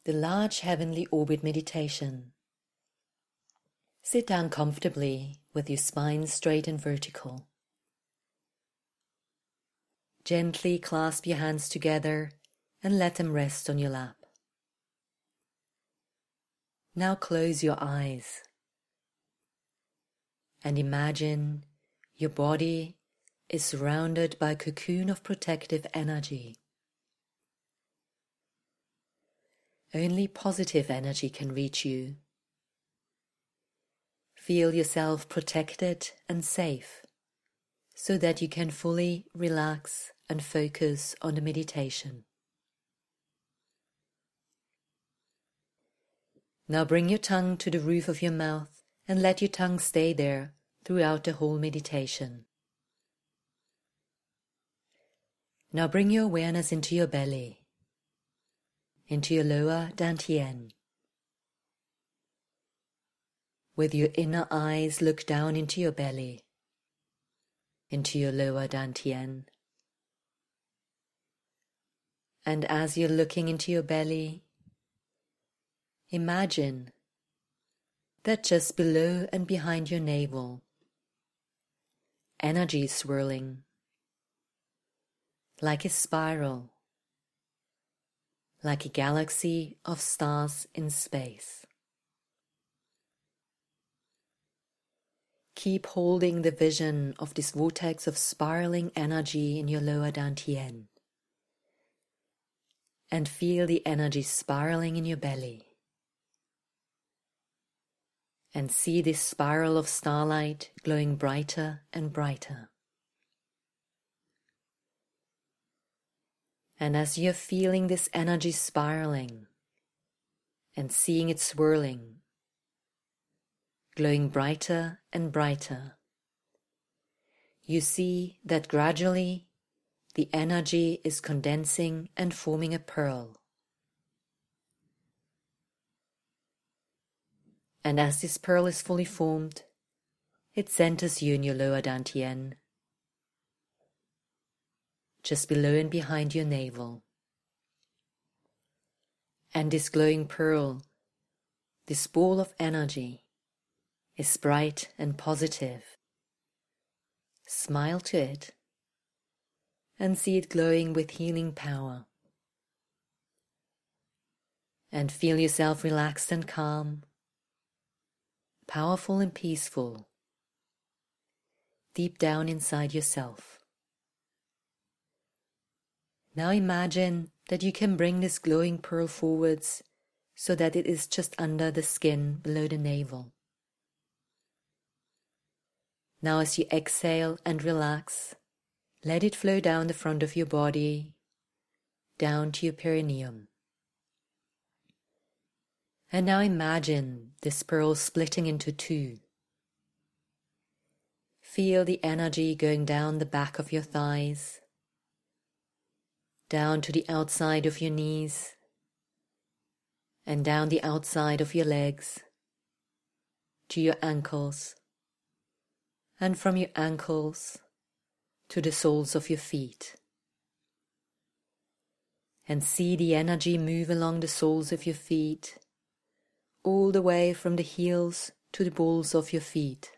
the Large Heavenly Orbit meditation. Sit down comfortably with your spine straight and vertical. Gently clasp your hands together and let them rest on your lap. Now close your eyes and imagine your body is surrounded by a cocoon of protective energy. Only positive energy can reach you. Feel yourself protected and safe so that you can fully relax and focus on the meditation. Now bring your tongue to the roof of your mouth and let your tongue stay there throughout the whole meditation. Now bring your awareness into your belly, into your lower dantian. With your inner eyes, look down into your belly, into your lower dantian. And as you're looking into your belly, imagine that just below and behind your navel, energy is swirling like a spiral, like a galaxy of stars in space. Keep holding the vision of this vortex of spiraling energy in your lower dantian and feel the energy spiraling in your belly. And see this spiral of starlight glowing brighter and brighter. And as you're feeling this energy spiraling and seeing it swirling, glowing brighter and brighter, you see that gradually the energy is condensing and forming a pearl. And as this pearl is fully formed, it centers you in your lower dantian, just below and behind your navel. And this glowing pearl, this ball of energy, is bright and positive. Smile to it and see it glowing with healing power. And feel yourself relaxed and calm, powerful and peaceful, deep down inside yourself. Now imagine that you can bring this glowing pearl forwards so that it is just under the skin below the navel. Now as you exhale and relax, let it flow down the front of your body, down to your perineum. And now imagine this pearl splitting into two. Feel the energy going down the back of your thighs, down to the outside of your knees, and down the outside of your legs, to your ankles, and from your ankles to the soles of your feet. And see the energy move along the soles of your feet, all the way from the heels to the balls of your feet.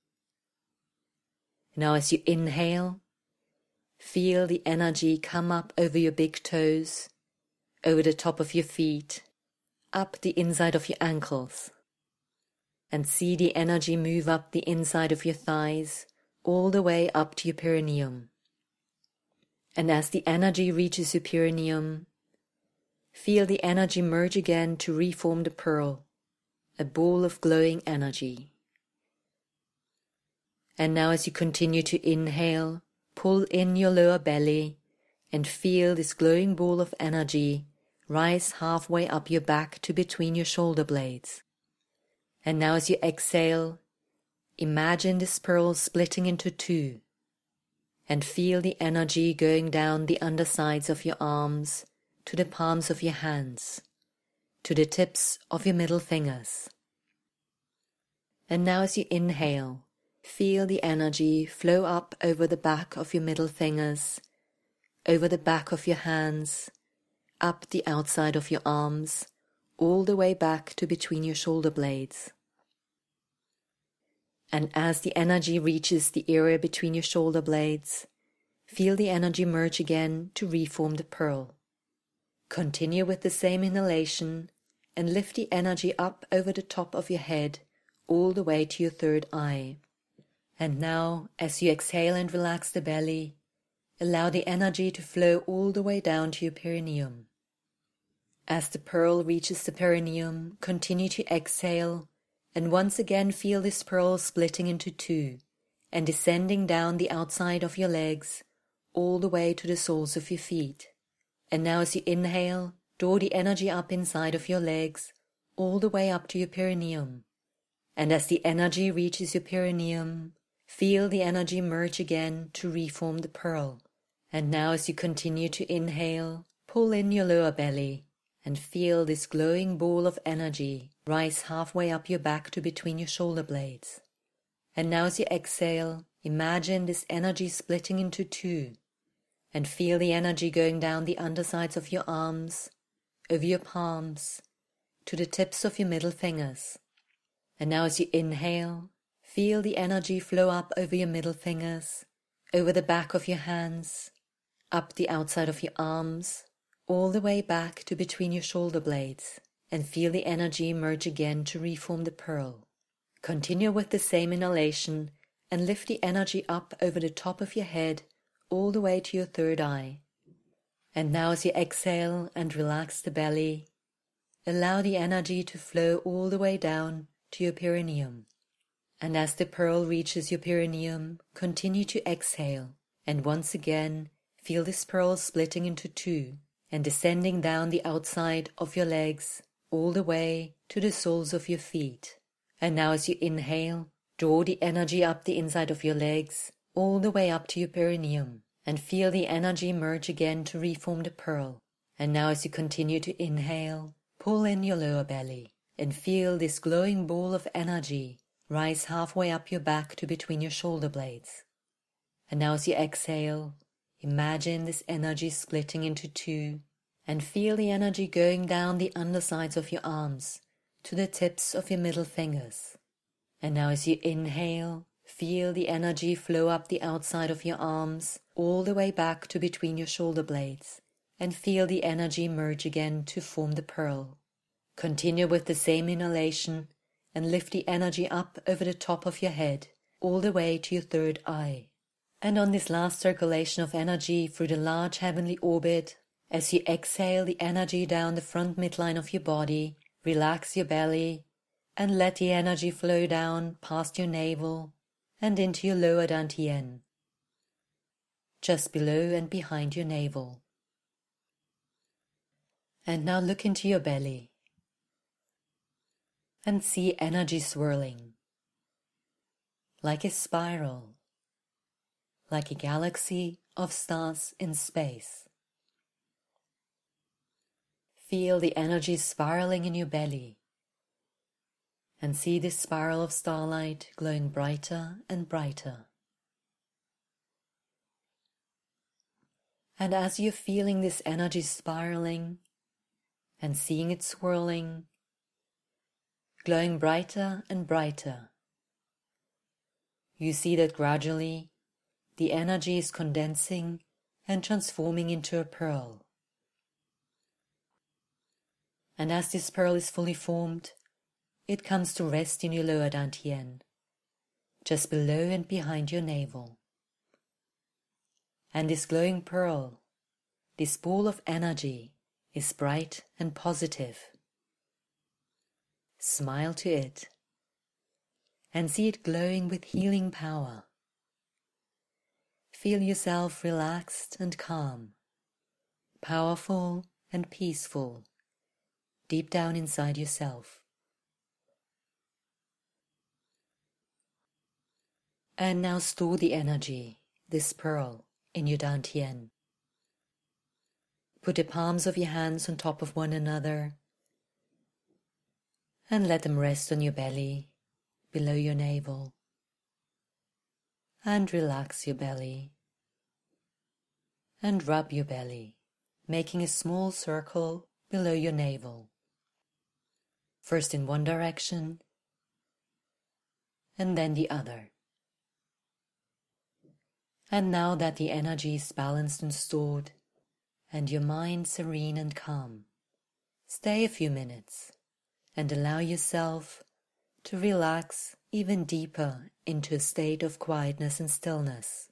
Now as you inhale, feel the energy come up over your big toes, over the top of your feet, up the inside of your ankles. And see the energy move up the inside of your thighs, all the way up to your perineum. And as the energy reaches your perineum, feel the energy merge again to reform the pearl, a ball of glowing energy. And now as you continue to inhale, pull in your lower belly and feel this glowing ball of energy rise halfway up your back to between your shoulder blades. And now as you exhale, imagine this pearl splitting into two and feel the energy going down the undersides of your arms to the palms of your hands, to the tips of your middle fingers. And now as you inhale, feel the energy flow up over the back of your middle fingers, over the back of your hands, up the outside of your arms, all the way back to between your shoulder blades. And as the energy reaches the area between your shoulder blades, feel the energy merge again to reform the pearl. Continue with the same inhalation and lift the energy up over the top of your head all the way to your third eye. And now, as you exhale and relax the belly, allow the energy to flow all the way down to your perineum. As the pearl reaches the perineum, continue to exhale and once again feel this pearl splitting into two and descending down the outside of your legs all the way to the soles of your feet. And now as you inhale, draw the energy up inside of your legs all the way up to your perineum. And as the energy reaches your perineum, feel the energy merge again to reform the pearl. And now as you continue to inhale, pull in your lower belly and feel this glowing ball of energy rise halfway up your back to between your shoulder blades. And now as you exhale, imagine this energy splitting into two and feel the energy going down the undersides of your arms, over your palms, to the tips of your middle fingers. And now as you inhale, feel the energy flow up over your middle fingers, over the back of your hands, up the outside of your arms, all the way back to between your shoulder blades, and feel the energy merge again to reform the pearl. Continue with the same inhalation and lift the energy up over the top of your head all the way to your third eye. And now as you exhale and relax the belly, allow the energy to flow all the way down to your perineum. And as the pearl reaches your perineum, continue to exhale and once again feel this pearl splitting into two and descending down the outside of your legs all the way to the soles of your feet. And now as you inhale, draw the energy up the inside of your legs all the way up to your perineum and feel the energy merge again to reform the pearl. And now as you continue to inhale, pull in your lower belly and feel this glowing ball of energy rise halfway up your back to between your shoulder blades. And now as you exhale, imagine this energy splitting into two and feel the energy going down the undersides of your arms to the tips of your middle fingers. And now as you inhale, feel the energy flow up the outside of your arms all the way back to between your shoulder blades and feel the energy merge again to form the pearl. Continue with the same inhalation and lift the energy up over the top of your head all the way to your third eye. And on this last circulation of energy through the large heavenly orbit, as you exhale the energy down the front midline of your body, relax your belly and let the energy flow down past your navel and into your lower dantian, just below and behind your navel. And now look into your belly and see energy swirling, like a spiral, like a galaxy of stars in space. Feel the energy spiraling in your belly and see this spiral of starlight glowing brighter and brighter. And as you're feeling this energy spiraling and seeing it swirling, glowing brighter and brighter, you see that gradually the energy is condensing and transforming into a pearl. And as this pearl is fully formed, it comes to rest in your lower dantian, just below and behind your navel. And this glowing pearl, this ball of energy, is bright and positive. Smile to it and see it glowing with healing power. Feel yourself relaxed and calm, powerful and peaceful, deep down inside yourself. And now store the energy, this pearl, in your dantian. Put the palms of your hands on top of one another and let them rest on your belly, below your navel. And relax your belly and rub your belly, making a small circle below your navel. first in one direction and then the other. And now that the energy is balanced and stored, and your mind serene and calm, stay a few minutes and allow yourself to relax even deeper into a state of quietness and stillness.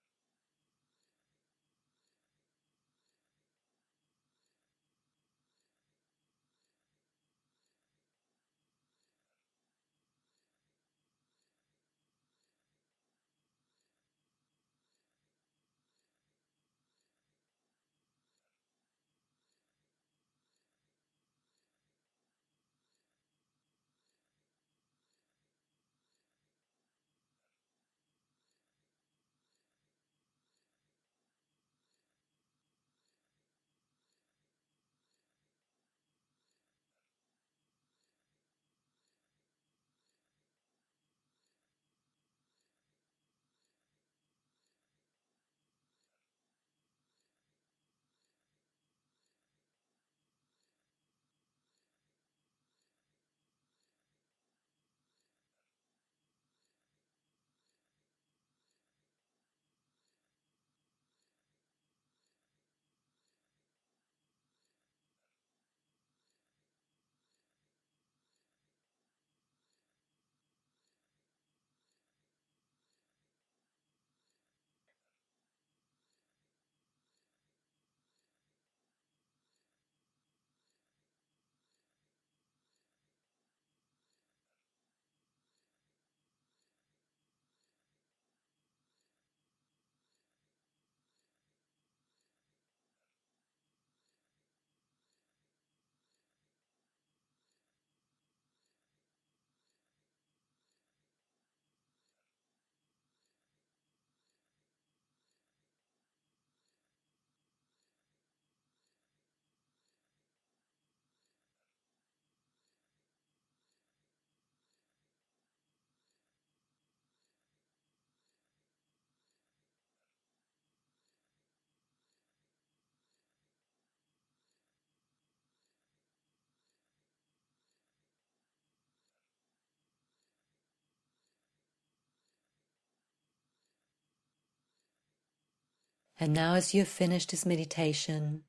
And now, as you have finished this meditation,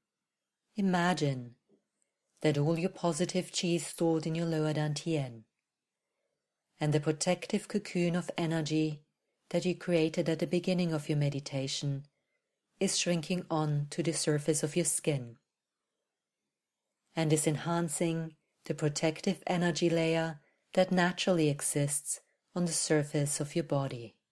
imagine that all your positive chi is stored in your lower dantian, and the protective cocoon of energy that you created at the beginning of your meditation is shrinking on to the surface of your skin, and is enhancing the protective energy layer that naturally exists on the surface of your body.